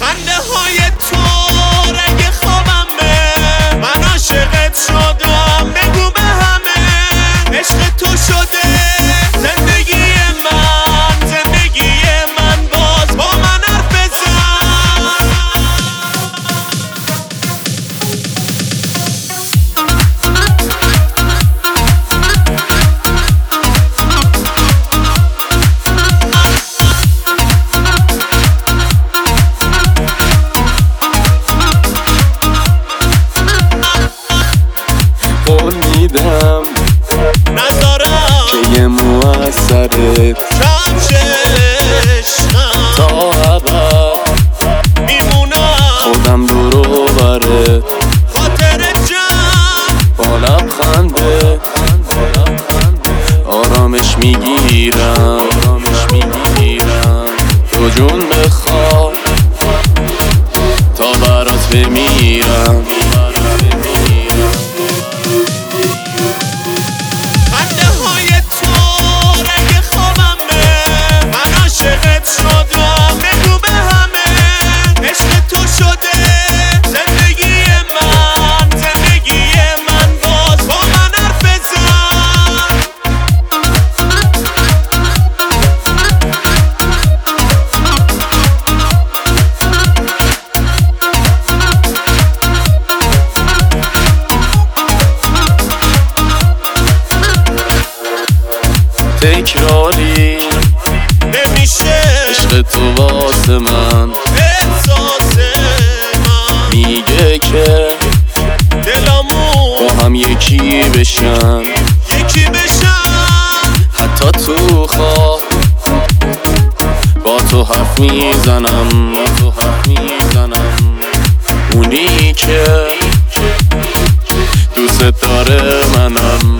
خنده های تو رنگ خوابمه، من عاشقت شدم بگو به همه، عشق تو شده زندگی من باز با من حرف بزن. قول میدم نذارم که یه موثرت کم عشقم، تا ابد میمونم خودم دورو برت خاطر جمع با لبخنده آرامش میگیرم تو جون بخواه تا برات بمیرم. خنده های تو رنگ خوابمه، من عاشقت شدم بگو به همه، عشق تو شده زندگی من باز با من حرف بزن. تکراری نمیشه عشق تو واسه من، احساس من میگه که دلمون با هم یکی بشن، حتی تو خواب با تو حرف میزنم، اونی که دوست داره منم.